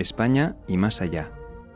España y más allá.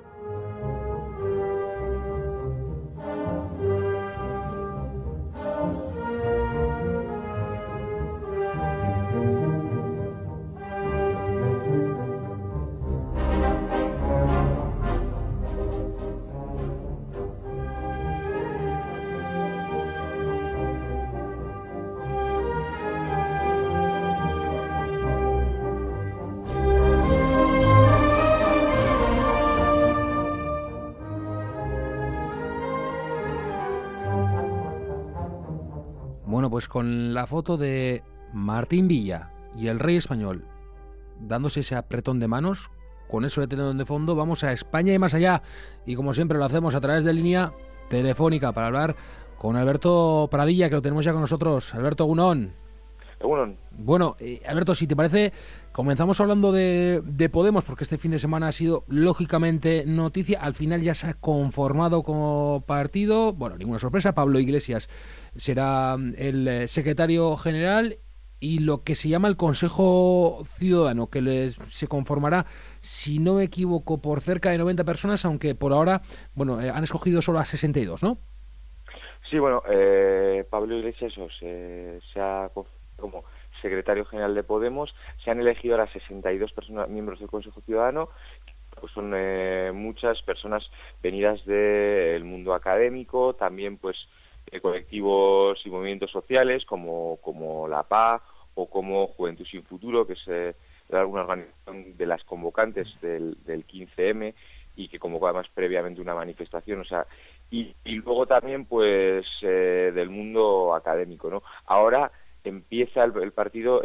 Bueno, pues con la foto de Martín Villa y el rey español dándose ese apretón de manos, con eso de telón de fondo, vamos a España y más allá. Y como siempre lo hacemos a través de línea telefónica para hablar con Alberto Pradilla, que lo tenemos ya con nosotros. Alberto, Gunón. Bueno, Alberto, si te parece, comenzamos hablando de Podemos, porque este fin de semana ha sido lógicamente noticia. Al final ya se ha conformado como partido. Bueno, ninguna sorpresa, Pablo Iglesias será el secretario general y lo que se llama el Consejo Ciudadano, que se conformará, si no me equivoco, por cerca de 90 personas, aunque por ahora, bueno, han escogido solo a 62, ¿no? Sí, bueno, Pablo Iglesias se ha como secretario general de Podemos. Se han elegido ahora 62 personas, miembros del Consejo Ciudadano. Pues son muchas personas venidas del mundo académico, también pues colectivos y movimientos sociales como la PA o como Juventud Sin Futuro, que es una organización de las convocantes del 15M y que convocó además previamente una manifestación, o sea, y luego también pues del mundo académico, ¿no? Ahora empieza el partido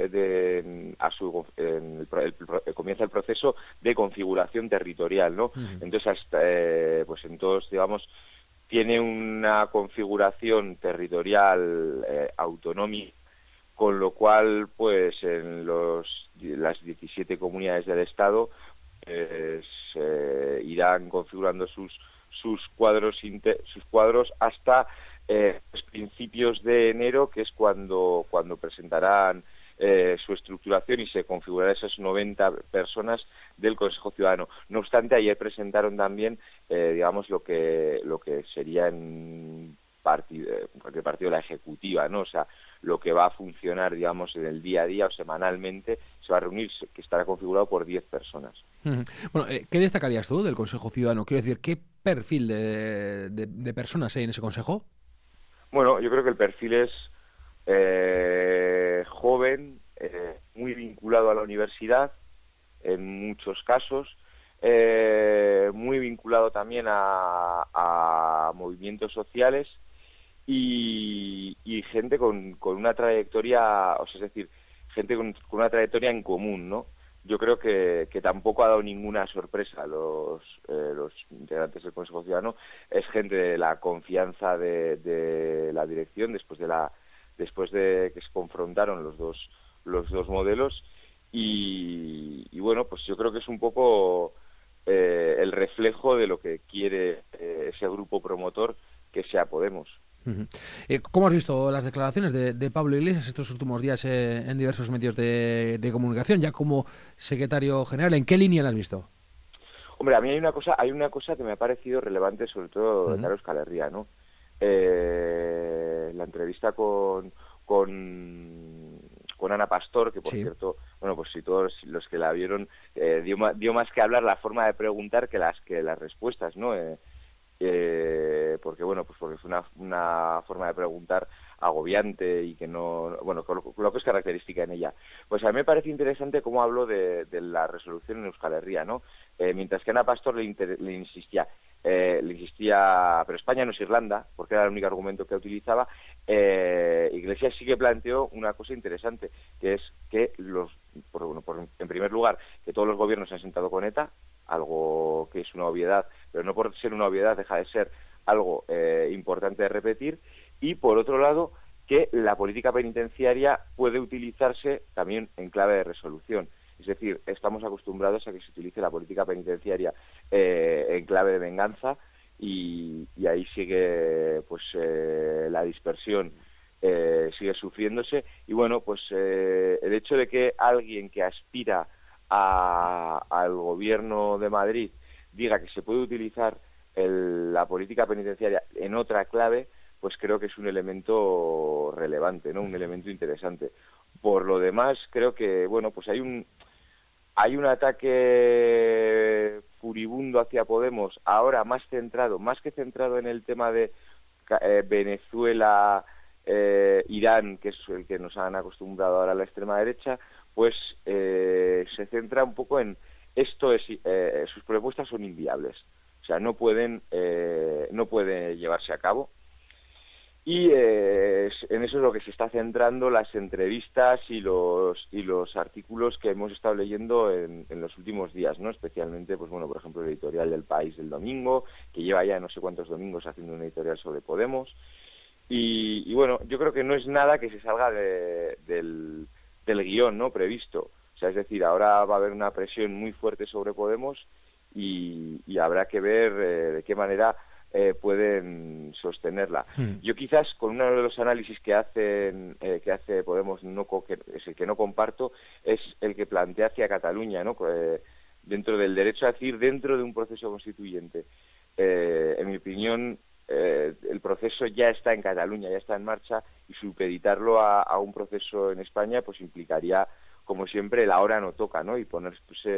comienza el proceso de configuración territorial, ¿no? Uh-huh. Entonces hasta pues entonces digamos tiene una configuración territorial autonómica, con lo cual pues en las 17 comunidades del Estado irán configurando sus cuadros hasta principios de enero, que es cuando presentarán su estructuración y se configurarán esas 90 personas del Consejo Ciudadano. No obstante, ayer presentaron también, digamos, lo que sería en cualquier partido la ejecutiva, ¿no? O sea, lo que va a funcionar, digamos, en el día a día o semanalmente, se va a reunir, que estará configurado por 10 personas. Bueno, ¿qué destacarías tú del Consejo Ciudadano? Quiero decir, ¿qué perfil de personas hay en ese consejo? Bueno, yo creo que el perfil es joven, muy vinculado a la universidad, en muchos casos, muy vinculado también a movimientos sociales y gente con una trayectoria, o sea, es decir, gente con una trayectoria en común, ¿no? Yo creo que tampoco ha dado ninguna sorpresa a los integrantes del Consejo Ciudadano. Es gente de la confianza de la dirección después de que se confrontaron los dos modelos y bueno, pues yo creo que es un poco el reflejo de lo que quiere ese grupo promotor que sea Podemos. Uh-huh. ¿Cómo has visto las declaraciones de Pablo Iglesias estos últimos días en diversos medios de comunicación, ya como secretario general? ¿En qué línea la has visto? Hombre, a mí hay una cosa que me ha parecido relevante, sobre todo de cara a Euskal Herria, ¿no? La entrevista con Ana Pastor, que por cierto, bueno, pues si todos los que la vieron, dio más que hablar la forma de preguntar que las respuestas, ¿no? Porque fue una forma de preguntar agobiante y que no, bueno, lo que es característica en ella. Pues a mí me parece interesante cómo habló de la resolución en Euskal Herria, ¿no? Mientras que Ana Pastor le insistía, pero España no es Irlanda, porque era el único argumento que utilizaba. Iglesias sí que planteó una cosa interesante, que es que en primer lugar, que todos los gobiernos se han sentado con ETA, algo que es una obviedad, pero no por ser una obviedad deja de ser algo importante de repetir, y por otro lado, que la política penitenciaria puede utilizarse también en clave de resolución. Es decir, estamos acostumbrados a que se utilice la política penitenciaria en clave de venganza y ahí sigue pues la dispersión sigue sufriéndose y bueno, pues el hecho de que alguien que aspira al gobierno de Madrid diga que se puede utilizar la política penitenciaria en otra clave, pues creo que es un elemento relevante, ¿no? Un elemento interesante. Por lo demás, creo que, bueno, pues hay un ataque furibundo hacia Podemos, ahora más que centrado en el tema de Venezuela, Irán, que es el que nos han acostumbrado ahora a la extrema derecha, pues se centra un poco en sus propuestas son inviables, o sea, no pueden llevarse a cabo. Y en eso es lo que se está centrando las entrevistas y los artículos que hemos estado leyendo en los últimos días, ¿no? Especialmente, pues bueno, por ejemplo, el editorial del País del domingo, que lleva ya no sé cuántos domingos haciendo un editorial sobre Podemos. Y bueno, yo creo que no es nada que se salga del guión, ¿no? Previsto. O sea, es decir, ahora va a haber una presión muy fuerte sobre Podemos y habrá que ver de qué manera pueden sostenerla. Yo quizás con uno de los análisis que hace Podemos, es el que no comparto, es el que plantea hacia Cataluña, ¿no? Dentro del derecho a decir, dentro de un proceso constituyente. En mi opinión, el proceso ya está en Cataluña, ya está en marcha, y supeditarlo a un proceso en España pues implicaría, como siempre, el ahora no toca, ¿no? Y poner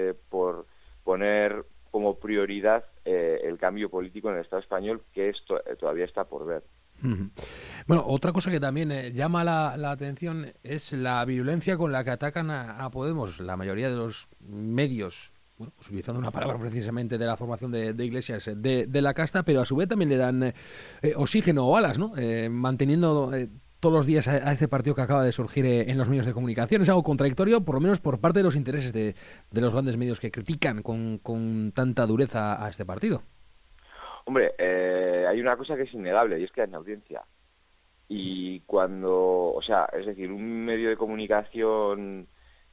como prioridad el cambio político en el Estado español, que esto todavía está por ver. Bueno, otra cosa que también llama la atención es la virulencia con la que atacan a Podemos. La mayoría de los medios, bueno, pues utilizando una palabra precisamente de la formación de Iglesias, de la casta, pero a su vez también le dan oxígeno o alas, ¿no? Manteniendo todos los días a este partido que acaba de surgir en los medios de comunicación. Es algo contradictorio, por lo menos por parte de los intereses de los grandes medios que critican con tanta dureza a este partido. Hombre, hay una cosa que es innegable, y es que hay audiencia. Y es decir, un medio de comunicación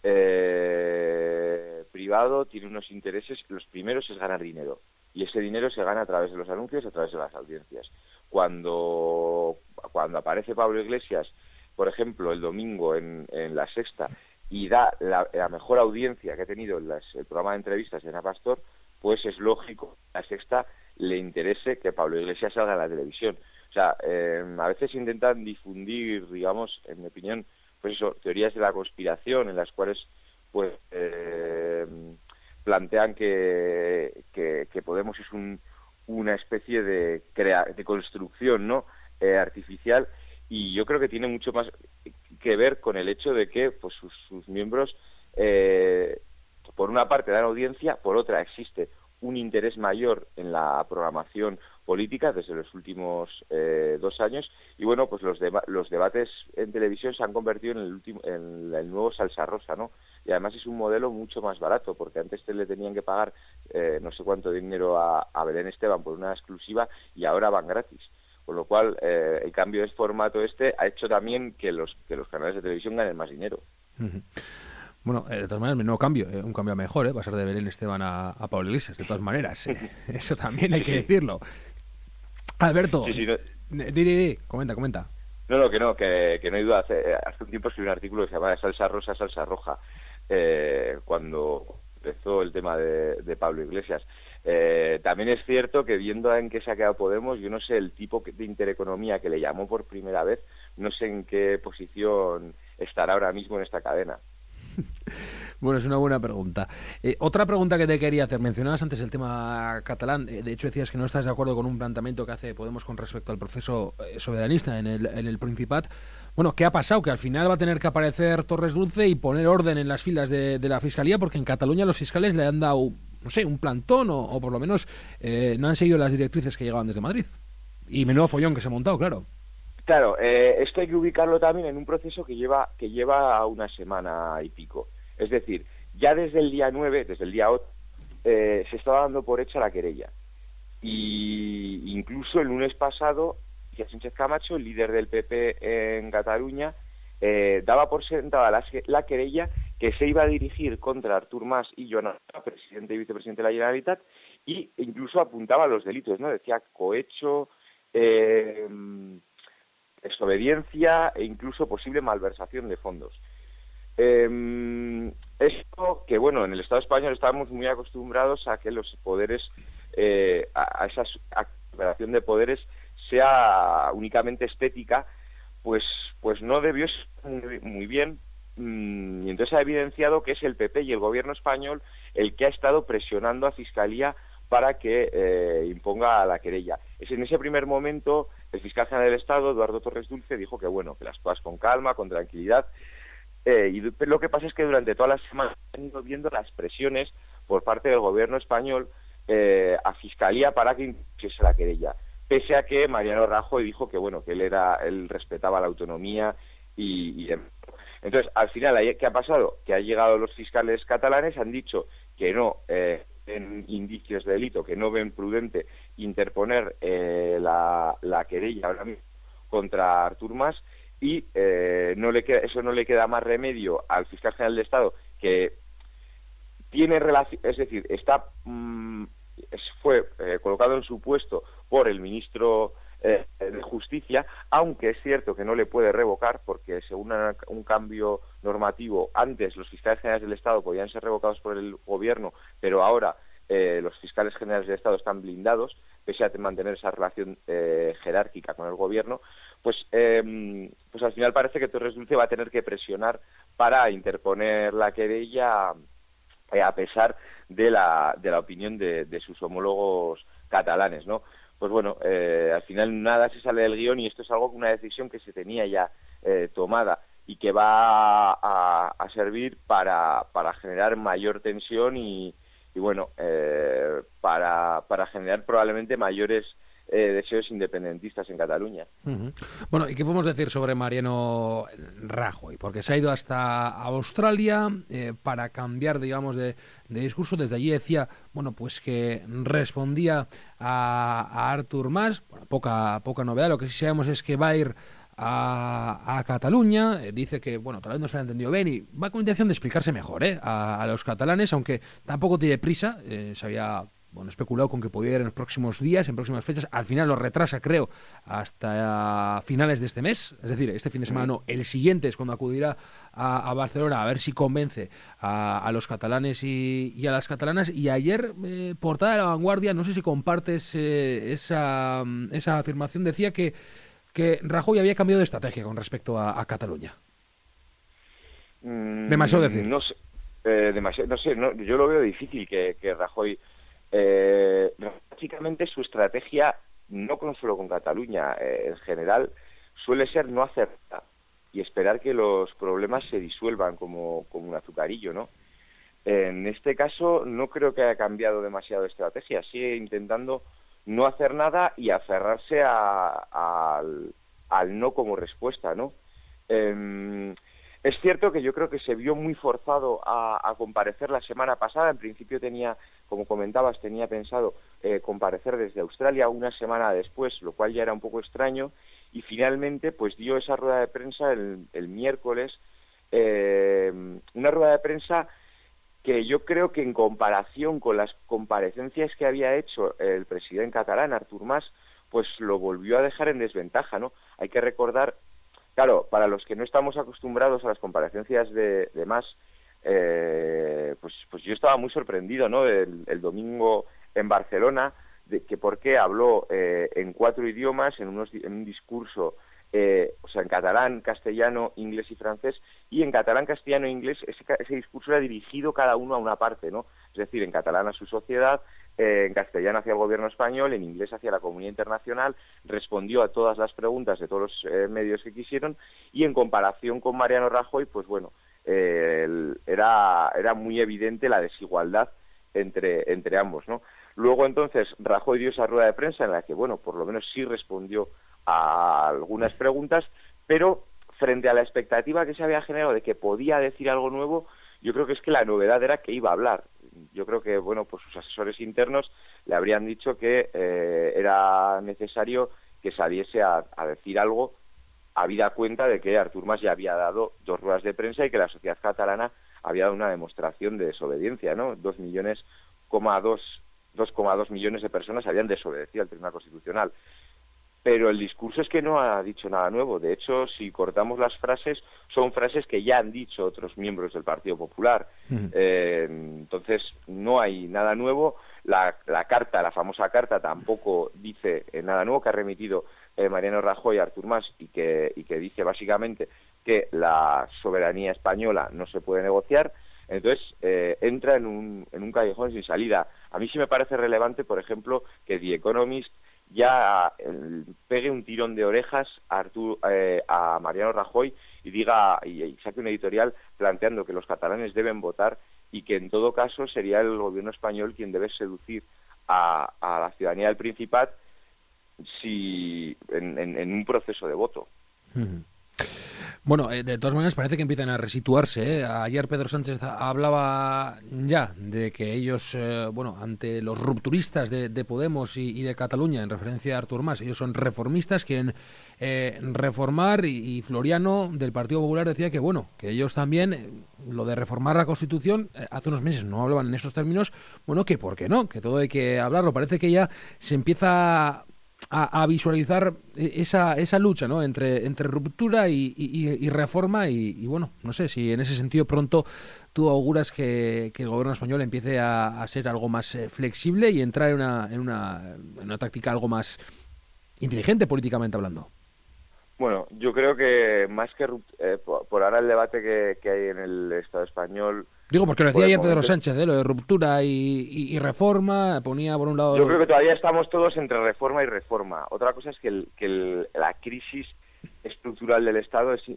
privado tiene unos intereses, los primeros es ganar dinero, y ese dinero se gana a través de los anuncios, a través de las audiencias. Cuando aparece Pablo Iglesias, por ejemplo, el domingo en La Sexta, y da la mejor audiencia que ha tenido el programa de entrevistas de Ana Pastor, pues es lógico que a La Sexta le interese que Pablo Iglesias salga en la televisión. O sea, a veces intentan difundir, digamos, en mi opinión, pues eso, teorías de la conspiración en las cuales pues plantean que Podemos es una especie de construcción, ¿no? Artificial, y yo creo que tiene mucho más que ver con el hecho de que pues sus miembros por una parte dan audiencia, por otra existe un interés mayor en la programación política desde los últimos 2 años, y bueno, pues los debates en televisión se han convertido en el nuevo salsa rosa, ¿no? Y además es un modelo mucho más barato, porque antes le tenían que pagar no sé cuánto dinero a Belén Esteban por una exclusiva, y ahora van gratis. Con lo cual, el cambio de formato ha hecho también que los canales de televisión ganen más dinero. Bueno, de todas maneras, no cambio, un cambio a mejor, pasar de Belén Esteban a Pablo Iglesias, de todas maneras. Eso también hay que decirlo. Alberto, sí, no. Comenta. No, que no hay duda. Hace un tiempo escribí un artículo que se llama Salsa Rosa, Salsa Roja, cuando empezó el tema de Pablo Iglesias. También es cierto que viendo en qué se ha quedado Podemos, yo no sé el tipo de intereconomía que le llamó por primera vez, no sé en qué posición estará ahora mismo en esta cadena. Bueno, es una buena pregunta. Otra pregunta que te quería hacer. Mencionabas antes el tema catalán. De hecho, decías que no estás de acuerdo con un planteamiento que hace Podemos con respecto al proceso soberanista en el Principat. Bueno, ¿qué ha pasado? Que al final va a tener que aparecer Torres Dulce y poner orden en las filas de la Fiscalía, porque en Cataluña los fiscales le han dado, no sé, un plantón o por lo menos no han seguido las directrices que llegaban desde Madrid. Y menudo follón que se ha montado, claro. Claro, esto hay que ubicarlo también en un proceso que lleva una semana y pico. Es decir, ya desde el día 9, desde el día 8, se estaba dando por hecha la querella. Y incluso el lunes pasado, Sánchez Camacho, el líder del PP en Cataluña, daba por sentada la querella que se iba a dirigir contra Artur Mas y Joan Albiol, presidente y vicepresidente de la Generalitat, y incluso apuntaba a los delitos, ¿no? Decía cohecho, desobediencia e incluso posible malversación de fondos. Esto que bueno, en el Estado español estábamos muy acostumbrados a que los poderes, a esa separación de poderes sea únicamente estética, pues no debió ser muy bien. Y entonces ha evidenciado que es el PP y el gobierno español el que ha estado presionando a Fiscalía para que imponga la querella. En ese primer momento, el fiscal general del Estado, Eduardo Torres Dulce, dijo que bueno, que las cosas con calma, con tranquilidad, y lo que pasa es que durante toda la semana han ido viendo las presiones por parte del gobierno español a Fiscalía para que impusiese la querella, pese a que Mariano Rajoy dijo que bueno, que él respetaba la autonomía y demás. Entonces, al final, ¿qué ha pasado? Que han llegado los fiscales catalanes, han dicho que no ven indicios de delito, que no ven prudente interponer la querella ahora mismo contra Artur Mas, y eso no le queda más remedio al fiscal general de Estado, que tiene relación, es decir, fue colocado en su puesto por el ministro de Justicia, aunque es cierto que no le puede revocar, porque según un cambio normativo, antes los fiscales generales del Estado podían ser revocados por el gobierno, pero ahora los fiscales generales del Estado están blindados, pese a mantener esa relación jerárquica con el gobierno. Pues al final parece que Torres Dulce va a tener que presionar para interponer la querella, a pesar de la opinión de sus homólogos catalanes, ¿no? Pues bueno, al final nada se sale del guión, y esto es una decisión que se tenía ya tomada y que va a servir para generar mayor tensión y bueno, para generar probablemente mayores deseos independentistas en Cataluña. Uh-huh. Bueno, ¿y qué podemos decir sobre Mariano Rajoy? Porque se ha ido hasta Australia para cambiar, digamos, de discurso. Desde allí decía, bueno, pues que respondía a Artur Mas. Bueno, poca novedad. Lo que sí sabemos es que va a ir a Cataluña. Dice que, bueno, tal vez no se lo ha entendido bien y va con intención de explicarse mejor a los catalanes, aunque tampoco tiene prisa. Se había especulado con que podía ir en los próximos días, en próximas fechas. Al final lo retrasa, creo, hasta finales de este mes. Es decir, este fin de semana no, el siguiente es cuando acudirá a Barcelona a ver si convence a los catalanes y a las catalanas. Y ayer, portada de La Vanguardia, no sé si compartes esa afirmación, decía que Rajoy había cambiado de estrategia con respecto a Cataluña. Demasiado decir. No sé, yo lo veo difícil que Rajoy... básicamente su estrategia, no solo con Cataluña, en general, suele ser no hacer nada y esperar que los problemas se disuelvan como un azucarillo, ¿no? En este caso no creo que haya cambiado demasiado de estrategia, sigue intentando no hacer nada y aferrarse al no como respuesta, ¿no? Es cierto que yo creo que se vio muy forzado a comparecer la semana pasada. En principio como comentabas, tenía pensado comparecer desde Australia una semana después, lo cual ya era un poco extraño, y finalmente pues dio esa rueda de prensa el miércoles, una rueda de prensa que yo creo que en comparación con las comparecencias que había hecho el presidente catalán, Artur Mas, pues lo volvió a dejar en desventaja, ¿no? Hay que recordar... Claro, para los que no estamos acostumbrados a las comparecencias de Mas, pues yo estaba muy sorprendido, ¿no? El domingo en Barcelona, de que por qué habló en 4 idiomas, en un discurso, en catalán, castellano, inglés y francés, y en catalán, castellano e inglés ese discurso era dirigido cada uno a una parte, ¿no? Es decir, en catalán a su sociedad, en castellano hacia el gobierno español, en inglés hacia la comunidad internacional, respondió a todas las preguntas de todos los medios que quisieron, y en comparación con Mariano Rajoy, pues bueno, era muy evidente la desigualdad entre ambos, ¿no? Luego entonces Rajoy dio esa rueda de prensa en la que, bueno, por lo menos sí respondió a algunas preguntas, pero frente a la expectativa que se había generado de que podía decir algo nuevo, yo creo que es que la novedad era que iba a hablar. Yo creo que, bueno, pues sus asesores internos le habrían dicho que era necesario que saliese a decir algo, habida cuenta de que Artur Mas ya había dado 2 ruedas de prensa y que la sociedad catalana había dado una demostración de desobediencia, ¿no? 2,2 millones de personas habían desobedecido al Tribunal Constitucional. pero el discurso es que no ha dicho nada nuevo. De hecho, si cortamos las frases, son frases que ya han dicho otros miembros del Partido Popular. Entonces, no hay nada nuevo. La carta, la famosa carta, tampoco dice nada nuevo, que ha remitido Mariano Rajoy a Artur Mas y que dice básicamente que la soberanía española no se puede negociar. Entonces, entra en un callejón sin salida. A mí sí me parece relevante, por ejemplo, que The Economist ya pegue un tirón de orejas a Mariano Rajoy y diga y saque un editorial planteando que los catalanes deben votar y que en todo caso sería el gobierno español quien debe seducir a la ciudadanía del Principat en un proceso de voto. Bueno, de todas maneras parece que empiezan a resituarse, ¿eh? Ayer Pedro Sánchez hablaba ya de que ellos, ante los rupturistas de Podemos y de Cataluña, en referencia a Artur Mas, ellos son reformistas, quieren reformar, y Floriano del Partido Popular decía que ellos también, lo de reformar la Constitución, hace unos meses no hablaban en estos términos, que por qué no, que todo hay que hablarlo. Parece que ya se empieza a visualizar esa lucha, ¿no?, entre ruptura y reforma, y no sé si en ese sentido pronto tú auguras que el gobierno español empiece a ser algo más flexible y entrar en una táctica algo más inteligente políticamente hablando. Bueno, yo creo que más que por ahora el debate que hay en el Estado español... Digo, porque lo decía ayer Pedro Sánchez, lo de ruptura y reforma, ponía por un lado... Yo creo que todavía estamos todos entre reforma y reforma. Otra cosa es que la crisis estructural del Estado es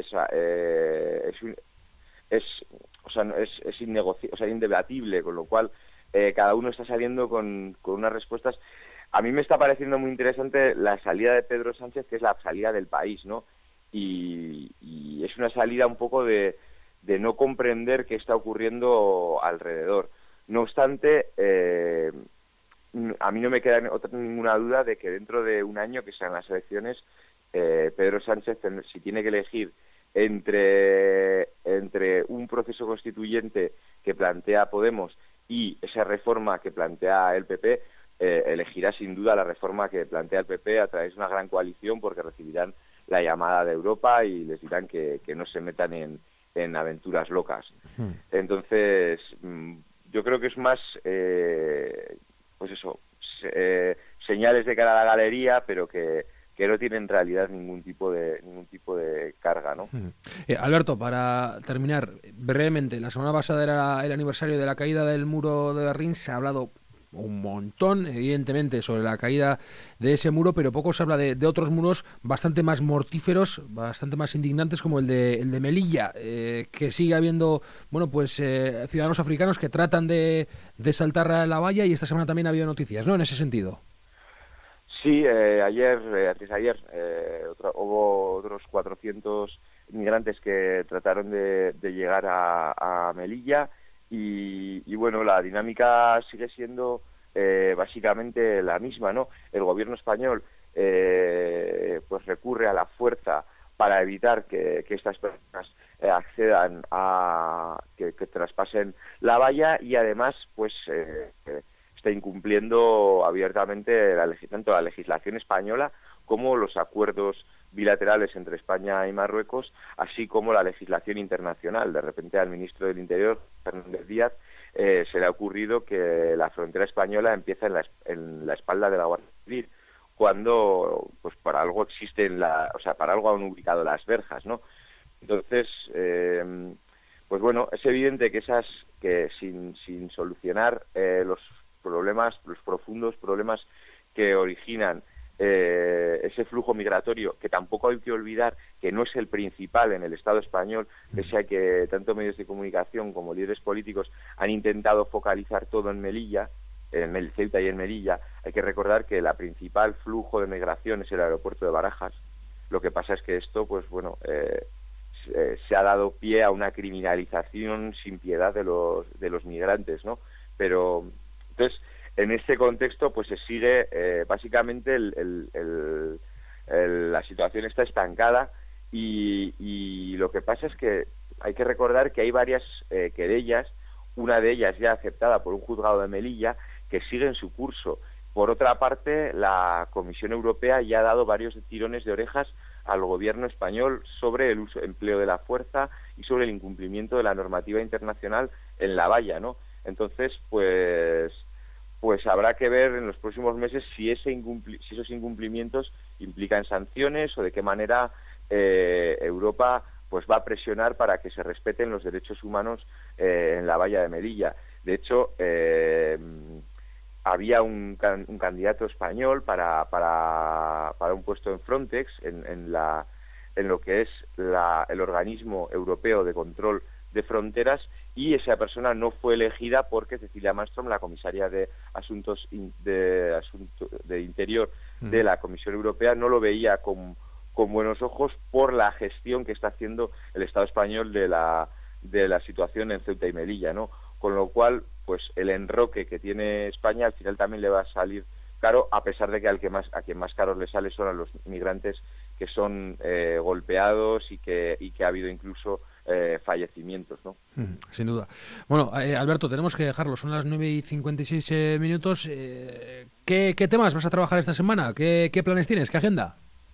indebatible, con lo cual cada uno está saliendo con unas respuestas. A mí me está pareciendo muy interesante la salida de Pedro Sánchez, que es la salida del país, ¿no? Y es una salida un poco de no comprender qué está ocurriendo alrededor. No obstante, a mí no me queda ninguna duda de que dentro de un año, que sean las elecciones, Pedro Sánchez, si tiene que elegir entre un proceso constituyente que plantea Podemos y esa reforma que plantea el PP, elegirá sin duda la reforma que plantea el PP a través de una gran coalición, porque recibirán la llamada de Europa y les dirán que no se metan en aventuras locas. Entonces, yo creo que es más, señales de cara a la galería, pero que no tienen en realidad ningún tipo de carga, ¿no? Alberto, para terminar, brevemente, la semana pasada era el aniversario de la caída del muro de Berlín. Se ha hablado un montón, evidentemente, sobre la caída de ese muro, pero poco se habla de otros muros bastante más mortíferos, bastante más indignantes, como el de Melilla, que sigue habiendo ciudadanos africanos que tratan de saltar a la valla, y esta semana también ha habido noticias, ¿no?, en ese sentido. Sí, antes de ayer, hubo otros 400 inmigrantes que trataron de llegar a Melilla. Y bueno, la dinámica sigue siendo básicamente la misma, ¿no? El gobierno español pues recurre a la fuerza para evitar que estas personas accedan a que traspasen la valla, y además pues está incumpliendo abiertamente tanto la legislación española como los acuerdos bilaterales entre España y Marruecos, así como la legislación internacional. De repente al ministro del Interior, Fernández Díaz, se le ha ocurrido que la frontera española empieza en la espalda de la Guardia Civil, cuando pues para algo para algo han ubicado las verjas, ¿no? Entonces, pues bueno, es evidente que sin solucionar los profundos problemas que originan ese flujo migratorio, que tampoco hay que olvidar que no es el principal en el Estado español, pese a que tanto medios de comunicación como líderes políticos han intentado focalizar todo en Melilla, en el Ceuta y en Melilla. Hay que recordar que el principal flujo de migración es el aeropuerto de Barajas. Lo que pasa es que esto, pues bueno, se ha dado pie a una criminalización sin piedad de los migrantes, ¿no? Pero entonces, en este contexto, pues se sigue básicamente la situación está estancada, y lo que pasa es que hay que recordar que hay varias querellas, una de ellas ya aceptada por un juzgado de Melilla, que siguen su curso, Por otra parte, la Comisión Europea ya ha dado varios tirones de orejas al gobierno español sobre el empleo de la fuerza y sobre el incumplimiento de la normativa internacional en la valla, ¿no? Entonces, pues habrá que ver en los próximos meses si esos incumplimientos implican sanciones o de qué manera Europa pues va a presionar para que se respeten los derechos humanos en la valla de Melilla. De hecho, había un candidato español para un puesto en Frontex, en lo que es el organismo europeo de control de fronteras, y esa persona no fue elegida porque Cecilia Malmström, la comisaria de Asuntos de Interior de la Comisión Europea, no lo veía con buenos ojos por la gestión que está haciendo el Estado español de la situación en Ceuta y Melilla, ¿no? Con lo cual, pues el enroque que tiene España al final también le va a salir caro, a pesar de que a quien más caro le sale son a los migrantes que son golpeados y que ha habido incluso fallecimientos, ¿no? Sin duda. Bueno, Alberto, tenemos que dejarlo. Son las 9:56 minutos. ¿Qué temas vas a trabajar esta semana? ¿Qué planes tienes? ¿Qué agenda?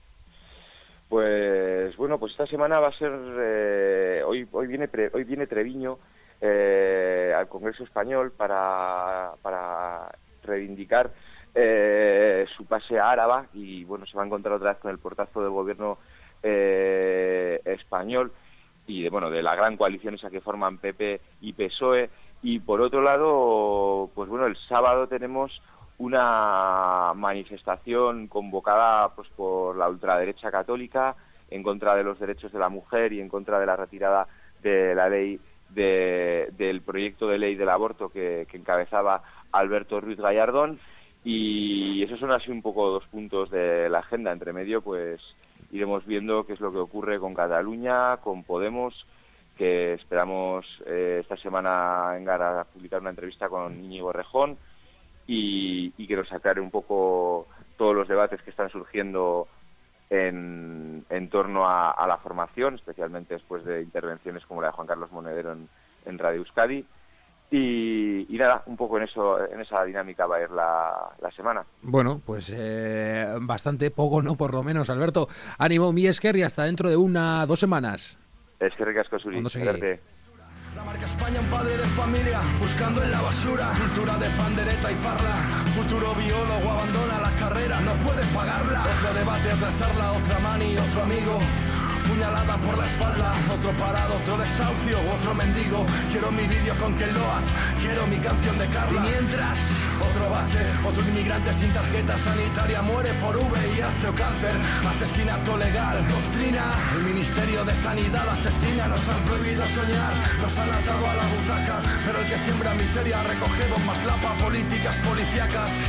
Pues bueno, pues esta semana va a ser hoy viene Treviño al Congreso Español para reivindicar su pase a Álava, y bueno, se va a encontrar otra vez con el portazo del gobierno español y de la gran coalición esa que forman PP y PSOE. Y por otro lado, pues bueno, el sábado tenemos una manifestación convocada pues por la ultraderecha católica en contra de los derechos de la mujer y en contra de la retirada de la ley del proyecto de ley del aborto que encabezaba Alberto Ruiz Gallardón. Y esos son así un poco dos puntos de la agenda. Entre medio, pues iremos viendo qué es lo que ocurre con Cataluña, con Podemos, que esperamos esta semana vengar a publicar una entrevista con Íñigo Errejón y que nos aclare un poco todos los debates que están surgiendo en torno a la formación, especialmente después de intervenciones como la de Juan Carlos Monedero en Radio Euskadi. Y nada, un poco en esa dinámica va a ir la semana. Bueno, pues bastante poco, ¿no? Por lo menos, Alberto. Ánimo, mi esker, y hasta dentro de 2 semanas. Eskerrik asko zuri. La marca España, un padre de familia, buscando en la basura, cultura de pandereta y farla, futuro biólogo abandona la carrera, no puede pagarla. Otro debate, otra charla, otra mani, otro amigo, puñalada por la espalda, otro parado, otro desahucio, otro mendigo. Quiero mi vídeo con Ken Loach, quiero mi canción de Carla. Y mientras, otro bache, otro inmigrante sin tarjeta sanitaria muere por VIH o cáncer. Asesinato legal, doctrina, el Ministerio de Sanidad asesina. Nos han prohibido soñar, nos han atado a la butaca, pero el que siembra miseria recoge bombas lapa, políticas policíacas.